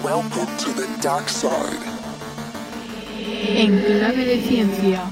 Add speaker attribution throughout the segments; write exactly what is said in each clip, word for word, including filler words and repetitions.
Speaker 1: Welcome to the dark side.
Speaker 2: En clave de ciencia.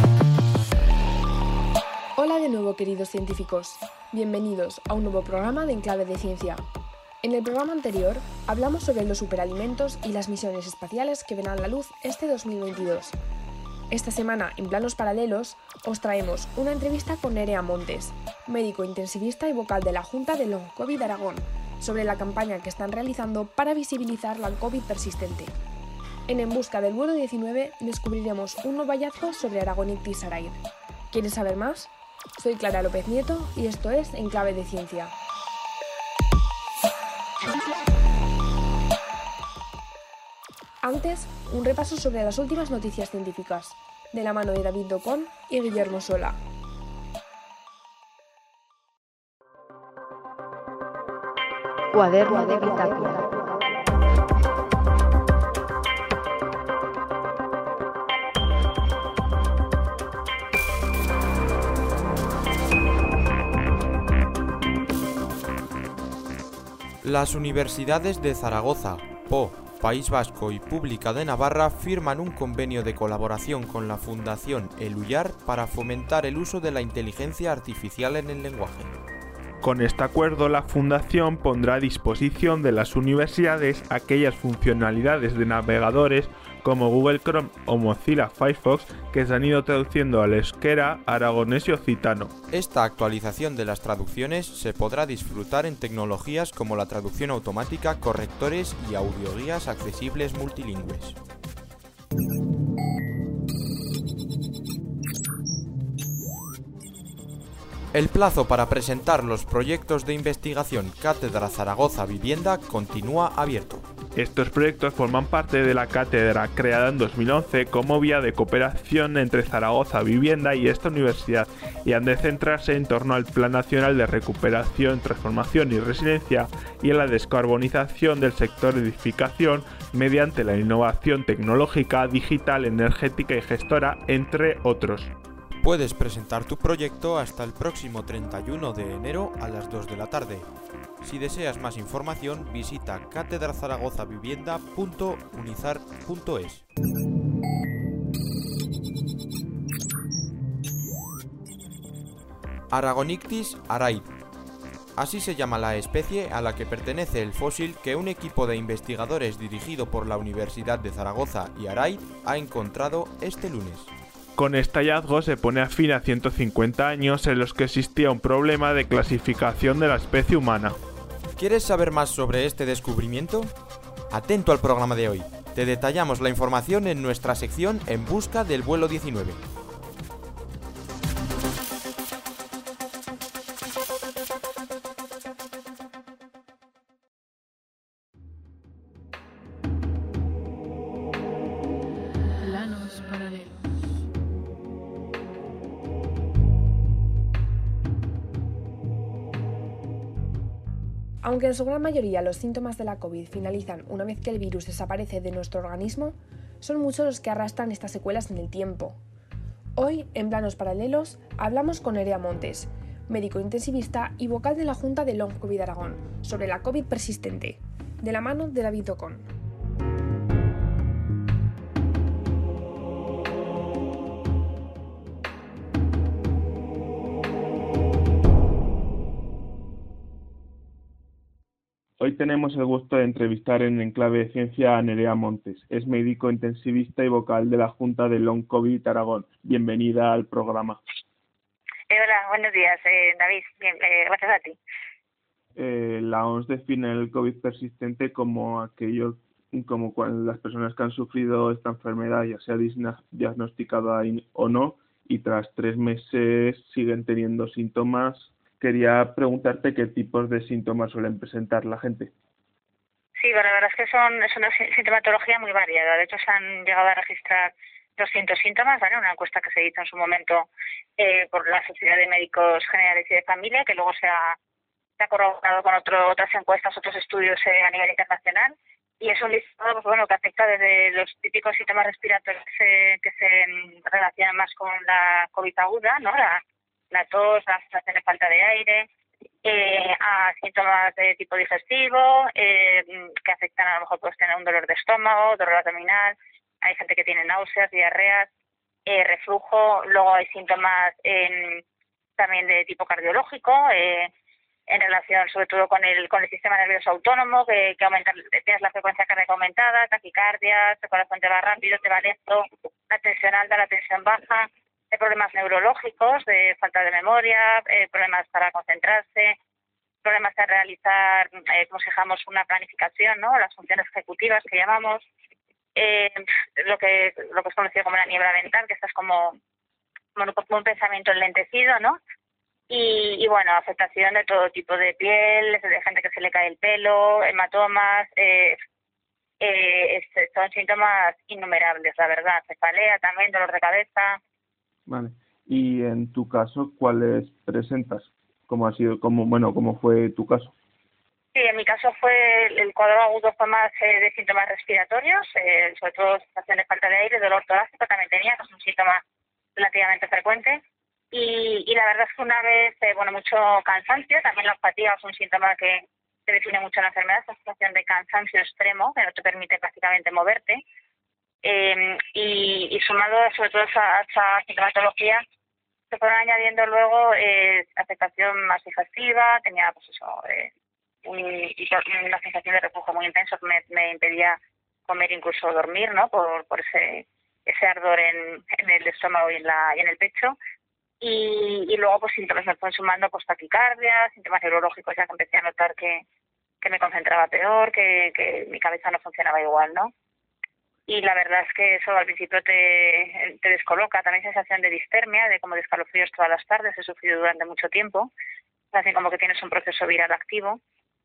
Speaker 3: Hola de nuevo, queridos científicos. Bienvenidos a un nuevo programa de En clave de ciencia. En el programa anterior hablamos sobre los superalimentos y las misiones espaciales que verán la luz este dos mil veintidós. Esta semana, en Planos Paralelos, os traemos una entrevista con Nerea Montes, médico intensivista y vocal de la Junta de Long COVID Aragón, sobre la campaña que están realizando para visibilizar la COVID persistente. En En busca del vuelo diecinueve descubriremos un nuevo hallazgo sobre Aragonictis araid. ¿Quieres saber más? Soy Clara López Nieto y esto es En clave de ciencia. Antes, un repaso sobre las últimas noticias científicas, de la mano de David Docón y Guillermo Sola.
Speaker 4: Cuaderno de bitácora.
Speaker 5: Las universidades de Zaragoza, Po, País Vasco y Pública de Navarra firman un convenio de colaboración con la Fundación Eluyar para fomentar el uso de la inteligencia artificial en el lenguaje.
Speaker 6: Con este acuerdo, la Fundación pondrá a disposición de las universidades aquellas funcionalidades de navegadores como Google Chrome o Mozilla Firefox que se han ido traduciendo al euskera, aragonés y occitano.
Speaker 5: Esta actualización de las traducciones se podrá disfrutar en tecnologías como la traducción automática, correctores y audioguías accesibles multilingües. El plazo para presentar los proyectos de investigación Cátedra Zaragoza Vivienda continúa abierto.
Speaker 6: Estos proyectos forman parte de la cátedra creada en dos mil once como vía de cooperación entre Zaragoza Vivienda y esta universidad y han de centrarse en torno al Plan Nacional de Recuperación, Transformación y Resiliencia y en la descarbonización del sector de edificación mediante la innovación tecnológica, digital, energética y gestora, entre otros.
Speaker 5: Puedes presentar tu proyecto hasta el próximo treinta y uno de enero a las dos de la tarde. Si deseas más información, visita cátedra zaragoza vivienda punto unizar punto es. Aragonictis araid. Así se llama la especie a la que pertenece el fósil que un equipo de investigadores dirigido por la Universidad de Zaragoza y Araid ha encontrado este lunes.
Speaker 6: Con este hallazgo se pone a fin a ciento cincuenta años en los que existía un problema de clasificación de la especie humana.
Speaker 5: ¿Quieres saber más sobre este descubrimiento? Atento al programa de hoy. Te detallamos la información en nuestra sección En busca del vuelo diecinueve.
Speaker 2: Planos paralelos.
Speaker 3: Aunque en su gran mayoría los síntomas de la COVID finalizan una vez que el virus desaparece de nuestro organismo, son muchos los que arrastran estas secuelas en el tiempo. Hoy, en Planos Paralelos, hablamos con Nerea Montes, médico intensivista y vocal de la Junta de Long COVID Aragón, sobre la COVID persistente, de la mano de David Docón.
Speaker 6: Hoy tenemos el gusto de entrevistar en En clave de ciencia a Nerea Montes. Es médico intensivista y vocal de la Junta de Long COVID Aragón. Bienvenida al programa.
Speaker 7: Eh, hola, buenos días, eh, David. Bien, eh, gracias a ti.
Speaker 6: Eh, la O M S define el COVID persistente como aquello, como cuando las personas que han sufrido esta enfermedad, ya sea diagnosticada o no, y tras tres meses siguen teniendo síntomas. Quería preguntarte qué tipos de síntomas suelen presentar la gente.
Speaker 7: Sí, bueno, la verdad es que son, es una sintomatología muy variada. De hecho, se han llegado a registrar doscientos síntomas, ¿vale? Una encuesta que se hizo en su momento eh, por la Sociedad de Médicos Generales y de Familia, que luego se ha, se ha corroborado con otro, otras encuestas, otros estudios eh, a nivel internacional. Y es un listado, pues, bueno, que afecta desde los típicos síntomas respiratorios eh, que se relacionan más con la COVID aguda, ¿no? La, la tos, la sensación de falta de aire, eh, a síntomas de tipo digestivo, eh, que afectan, a lo mejor puedes tener un dolor de estómago, dolor abdominal, hay gente que tiene náuseas, diarreas, eh, reflujo, luego hay síntomas eh, también de tipo cardiológico, eh, en relación sobre todo con el con el sistema nervioso autónomo, que, que aumenta, tienes la frecuencia cardíaca aumentada, taquicardia, el corazón te va rápido, te va lento, la tensión alta, la tensión baja, hay problemas neurológicos, de falta de memoria, eh, problemas para concentrarse, problemas de realizar, eh, como si dijéramos, una planificación, ¿no? Las funciones ejecutivas que llamamos, eh, lo que lo que es conocido como la niebla mental, que estás como, como, como un pensamiento enlentecido, ¿no? Y, y bueno, afectación de todo tipo de piel, de gente que se le cae el pelo, hematomas, eh, eh, es, son síntomas innumerables, la verdad. Cefalea también, dolor de cabeza.
Speaker 6: Vale. Y en tu caso, ¿cuáles presentas? ¿Cómo ha sido, cómo, bueno, cómo fue tu caso?
Speaker 7: Sí, en mi caso fue el, el cuadro agudo fue más eh, de síntomas respiratorios, eh, sobre todo sensación de falta de aire, dolor torácico también tenía, que es un síntoma relativamente frecuente. Y, y la verdad es que una vez, eh, bueno, mucho cansancio, también la fatiga es un síntoma que se define mucho en la enfermedad, esa situación de cansancio extremo que no te permite prácticamente moverte. Eh, y, y sumado sobre todo a esa, a esa sintomatología, se fueron añadiendo luego eh, afectación más digestiva, tenía pues eso, eh, un, una sensación de reflujo muy intenso que me, me impedía comer, incluso dormir, ¿no? Por, por ese, ese ardor en, en el estómago y en, la, y en el pecho. Y, y luego pues síntomas me fueron sumando pues taquicardia, síntomas neurológicos, ya que empecé a notar que, que me concentraba peor, que, que mi cabeza no funcionaba igual, ¿no? Y la verdad es que eso al principio te, te descoloca, también sensación de distermia, de como de escalofríos todas las tardes, he sufrido durante mucho tiempo, así como que tienes un proceso viral activo.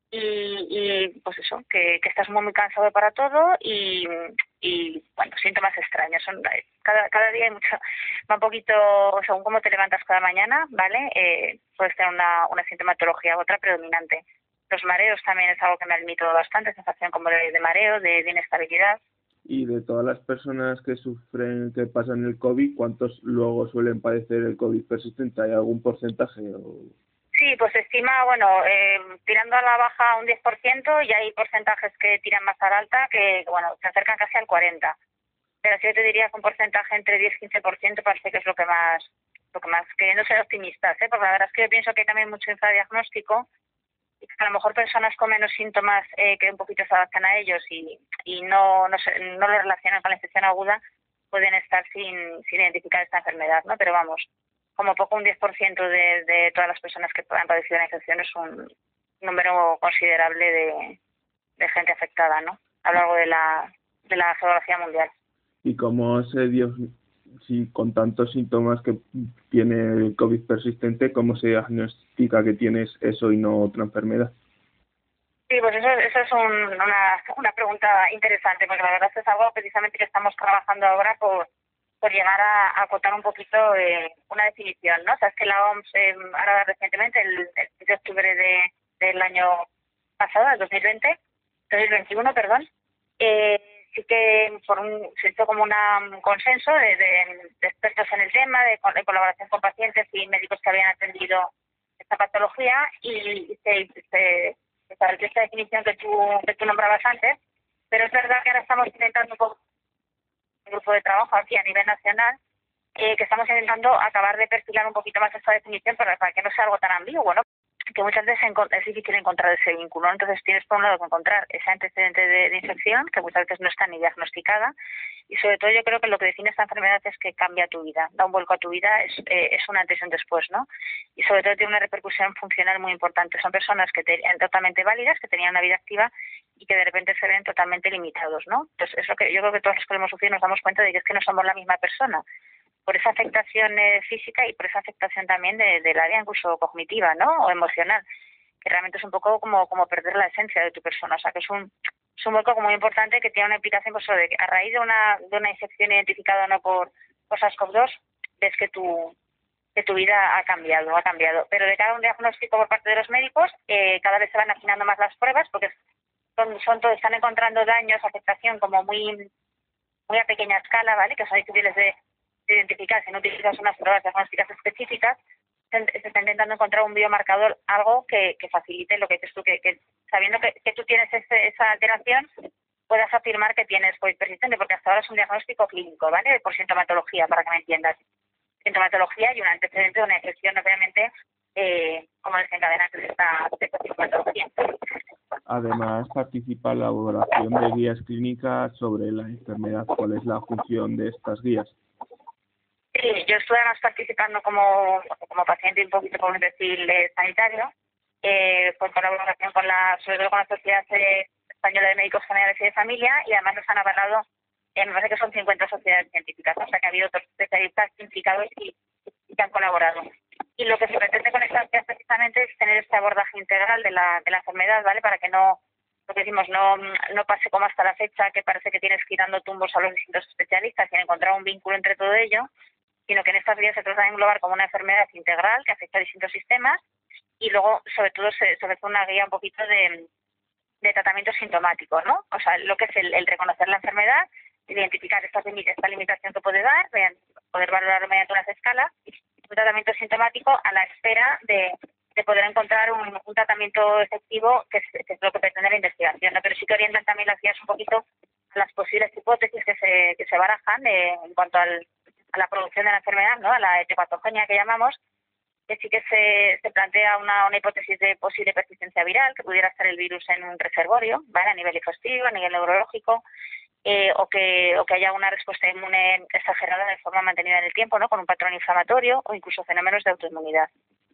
Speaker 7: Y, y pues eso, que, que estás muy muy cansado para todo y, y bueno, síntomas extraños. Son cada cada día hay mucho, va un poquito, según cómo te levantas cada mañana, ¿vale? Eh, puedes tener una, una sintomatología u otra predominante. Los mareos también es algo que me ha limitado bastante, sensación como de, de mareo, de, de inestabilidad.
Speaker 6: Y de todas las personas que sufren, que pasan el COVID, ¿cuántos luego suelen padecer el COVID persistente? ¿Hay algún porcentaje? O...
Speaker 7: Sí, pues se estima, bueno, eh, tirando a la baja un diez por ciento y hay porcentajes que tiran más a la alta que, bueno, se acercan casi al cuarenta por ciento. Pero sí yo te diría que un porcentaje entre diez y quince por ciento parece que es lo que más, lo que más, queriendo ser optimistas, ¿eh? Porque la verdad es que yo pienso que hay también mucho infradiagnóstico y que a lo mejor personas con menos síntomas eh, que un poquito se adaptan a ellos y, y no, no, se, no lo relacionan con la infección aguda pueden estar sin, sin identificar esta enfermedad, ¿no? Pero vamos, como poco un diez por ciento de, de todas las personas que han padecido la infección es un número considerable de, de gente afectada, ¿no? A lo largo de la, de la geografía mundial.
Speaker 6: ¿Y cómo se dio, si con tantos síntomas que tiene el COVID persistente, cómo se diagnostica que tienes eso y no otra enfermedad?
Speaker 7: Sí, pues eso, eso es un, una, una pregunta interesante, porque la verdad es que es algo precisamente que estamos trabajando ahora por por llegar a, a acotar un poquito eh, una definición, ¿no? O sea, es que la O M S, eh, ahora recientemente, el, el seis de octubre de, del año pasado, del dos mil veinte, dos mil veintiuno, perdón, eh, sí que por un, se hizo como una, un consenso de, de, de expertos en el tema, de, de colaboración con pacientes y médicos que habían atendido esta patología y, y se, se, se estableció esta definición que tú, que tú nombrabas antes, pero es verdad que ahora estamos intentando un poco grupo de trabajo aquí a nivel nacional, eh, que estamos intentando acabar de perfilar un poquito más esta definición para, para que no sea algo tan ambiguo, ¿no? Que muchas veces es difícil encontrar ese vínculo, ¿no? Entonces tienes por un lado que encontrar ese antecedente de, de infección, que muchas veces no está ni diagnosticada, y sobre todo yo creo que lo que define esta enfermedad es que cambia tu vida, da un vuelco a tu vida, es, eh, es un antes y un después, ¿no? Y sobre todo tiene una repercusión funcional muy importante. Son personas que eran totalmente válidas, que tenían una vida activa y que de repente se ven totalmente limitados, ¿no? Entonces es lo que yo creo que todos los que lo hemos sufrido nos damos cuenta de que es que no somos la misma persona, por esa afectación eh, física y por esa afectación también de, del área incluso cognitiva, ¿no? O emocional, que realmente es un poco como, como perder la esencia de tu persona. O sea, que es un, es un vuelco muy importante que tiene una implicación pues, de que a raíz de una de una infección identificada o no por, por SARS-CoV dos, ves que tu, que tu vida ha cambiado, ha cambiado. Pero de cada un diagnóstico por parte de los médicos, eh, cada vez se van afinando más las pruebas porque son, son todos, están encontrando daños, afectación como muy, muy a pequeña escala, ¿vale? Que son difíciles de identificar si no utilizas unas pruebas diagnósticas específicas, se, se está intentando encontrar un biomarcador, algo que, que facilite lo que dices tú, que, que sabiendo que, que tú tienes ese, esa alteración, puedas afirmar que tienes COVID persistente, porque hasta ahora es un diagnóstico clínico, ¿vale? Por sintomatología, para que me entiendas. Sintomatología y un antecedente de una infección, obviamente, eh, como desencadenante de esta, de esta sintomatología.
Speaker 6: Además, participa en la elaboración de guías clínicas sobre la enfermedad. ¿Cuál es la función de estas guías?
Speaker 7: Sí, yo estuve además participando como, como paciente y un poquito como un perfil eh, sanitario, eh, con colaboración con la, sobre todo con la Sociedad eh, Española de Médicos Generales y de Familia, y además nos han avalado, eh, me parece que son cincuenta sociedades científicas, ¿no? O sea que ha habido otros especialistas implicados y, y que han colaborado. Y lo que se pretende con estas guías precisamente es tener este abordaje integral de la, de la enfermedad, ¿vale? Para que no, lo que decimos, no, no pase como hasta la fecha, que parece que tienes que ir dando tumbos a los distintos especialistas sin encontrar un vínculo entre todo ello, sino que en estas guías se trata de englobar como una enfermedad integral que afecta a distintos sistemas, y luego, sobre todo, se sobre todo una guía un poquito de, de tratamiento sintomático, ¿no? O sea, lo que es el, el reconocer la enfermedad, identificar esta, esta limitación que puede dar, poder valorarlo mediante unas escalas, un tratamiento sintomático a la espera de, de poder encontrar un, un tratamiento efectivo, que es, que es lo que pretende la investigación, ¿no? Pero sí que orientan también las guías un poquito a las posibles hipótesis que se, que se barajan eh, en cuanto al a la producción de la enfermedad, ¿no? A la etiopatogenia que llamamos, que sí que se, se plantea una, una hipótesis de posible persistencia viral, que pudiera estar el virus en un reservorio, ¿vale? A nivel digestivo, a nivel neurológico, eh, o que o que haya una respuesta inmune exagerada de forma mantenida en el tiempo, ¿no? Con un patrón inflamatorio o incluso fenómenos de autoinmunidad.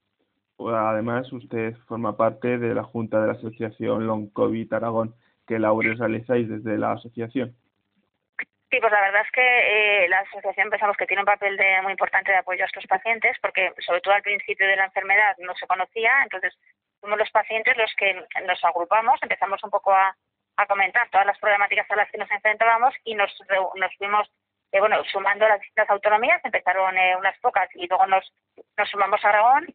Speaker 6: Además, usted forma parte de la Junta de la Asociación Long COVID Aragón. ¿Qué labores realizáis desde la asociación?
Speaker 7: Sí, pues la verdad es que eh, la asociación pensamos que tiene un papel de, muy importante de apoyo a estos pacientes, porque sobre todo al principio de la enfermedad no se conocía, entonces fuimos los pacientes los que nos agrupamos, empezamos un poco a, a comentar todas las problemáticas a las que nos enfrentábamos y nos, nos fuimos eh, bueno, sumando las distintas autonomías, empezaron eh, unas pocas y luego nos, nos sumamos a Aragón,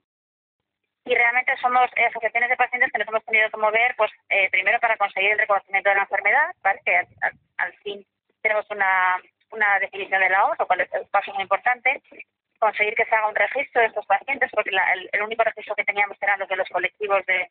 Speaker 7: y realmente somos eh, asociaciones de pacientes que nos hemos tenido que mover, pues eh, primero para conseguir el reconocimiento de la enfermedad, ¿vale? Que al, al, al fin tenemos una, una definición de la O M S, lo cual es un paso muy importante, conseguir que se haga un registro de estos pacientes, porque la, el, el único registro que teníamos eran los de los colectivos de,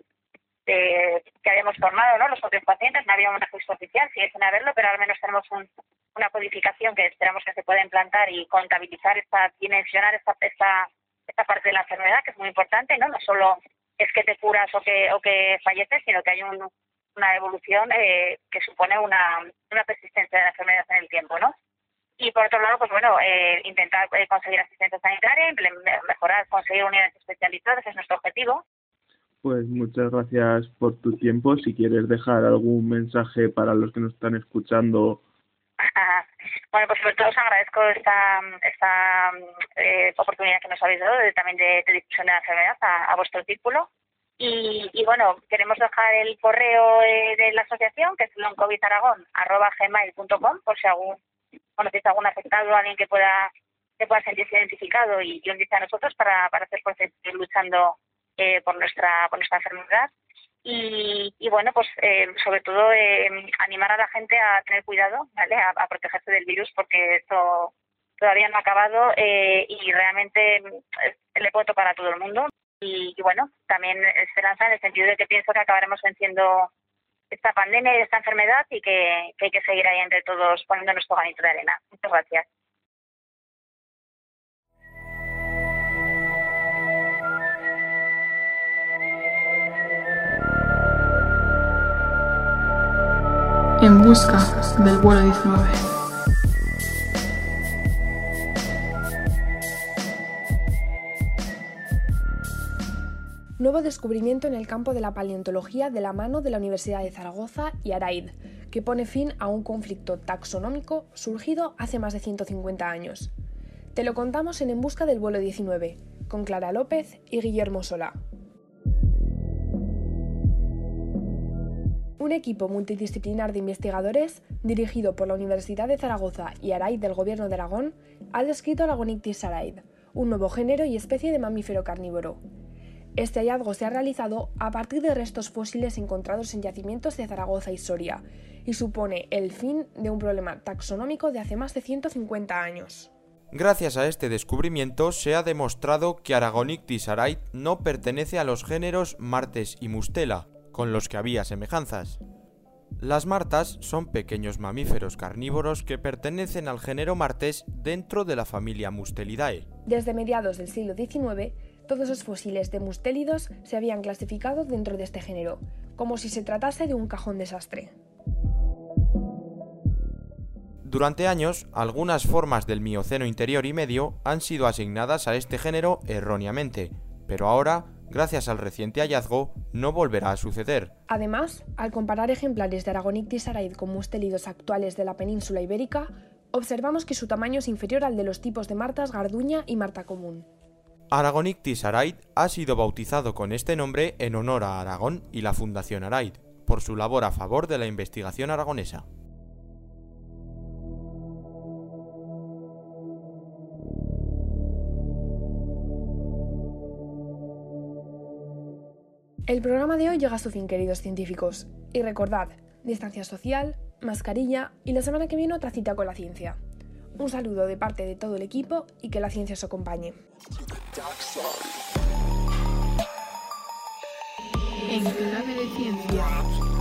Speaker 7: de que habíamos formado, ¿no? Los propios pacientes, no había un registro oficial, sigue sin haberlo, pero al menos tenemos un, una codificación que esperamos que se pueda implantar y contabilizar, esta, dimensionar esta, esta, esta parte de la enfermedad, que es muy importante, ¿no? No solo es que te curas o que, o que falleces, sino que hay un una evolución eh, que supone una, una persistencia de la enfermedad en el tiempo, ¿no? Y por otro lado, pues bueno, eh, intentar eh, conseguir asistencia sanitaria, mejorar, conseguir unidades especializadas, ese es nuestro objetivo.
Speaker 6: Pues muchas gracias por tu tiempo. Si quieres dejar algún mensaje para los que nos están escuchando.
Speaker 7: Bueno, pues sobre todo os agradezco esta, esta eh, oportunidad que nos habéis dado de, también de, de difusión de la enfermedad a, a vuestro círculo. Y, y bueno, queremos dejar el correo eh, de la asociación, que es long covid aragón arroba gmail punto com, por si algún, conocéis algún afectado, alguien que pueda que pueda sentirse identificado y, y unirse a nosotros para, para hacer, pues, seguir luchando eh, por nuestra por nuestra enfermedad. Y, y bueno, pues eh, sobre todo eh, animar a la gente a tener cuidado, ¿vale? A, a protegerse del virus, porque esto todavía no ha acabado eh, y realmente eh, le puede tocar a todo el mundo. Y, y bueno, también esperanza en el sentido de que pienso que acabaremos venciendo esta pandemia y esta enfermedad y que, que hay que seguir ahí entre todos poniendo nuestro granito de arena. Muchas gracias.
Speaker 2: En busca del vuelo diecinueve.
Speaker 3: Nuevo descubrimiento en el campo de la paleontología de la mano de la Universidad de Zaragoza y ARAID, que pone fin a un conflicto taxonómico surgido hace más de ciento cincuenta años. Te lo contamos en En busca del vuelo diecinueve, con Clara López y Guillermo Solá. Un equipo multidisciplinar de investigadores, dirigido por la Universidad de Zaragoza y ARAID del Gobierno de Aragón, ha descrito la Gonictis araid, un nuevo género y especie de mamífero carnívoro. Este hallazgo se ha realizado a partir de restos fósiles encontrados en yacimientos de Zaragoza y Soria, y supone el fin de un problema taxonómico de hace más de ciento cincuenta años.
Speaker 5: Gracias a este descubrimiento se ha demostrado que Aragonictis araid no pertenece a los géneros Martes y Mustela, con los que había semejanzas. Las martas son pequeños mamíferos carnívoros que pertenecen al género Martes dentro de la familia Mustelidae.
Speaker 3: Desde mediados del siglo diecinueve, todos los fósiles de mustélidos se habían clasificado dentro de este género, como si se tratase de un cajón desastre.
Speaker 5: Durante años, algunas formas del Mioceno inferior y medio han sido asignadas a este género erróneamente, pero ahora, gracias al reciente hallazgo, no volverá a suceder.
Speaker 3: Además, al comparar ejemplares de Aragonictis araid con mustélidos actuales de la península ibérica, observamos que su tamaño es inferior al de los tipos de martas garduña y marta común.
Speaker 5: Aragonictis araid ha sido bautizado con este nombre en honor a Aragón y la Fundación Araid, por su labor a favor de la investigación aragonesa.
Speaker 3: El programa de hoy llega a su fin, queridos científicos. Y recordad, distancia social, mascarilla y la semana que viene otra cita con la ciencia. Un saludo de parte de todo el equipo y que la ciencia os acompañe.
Speaker 2: En clave de ciencia.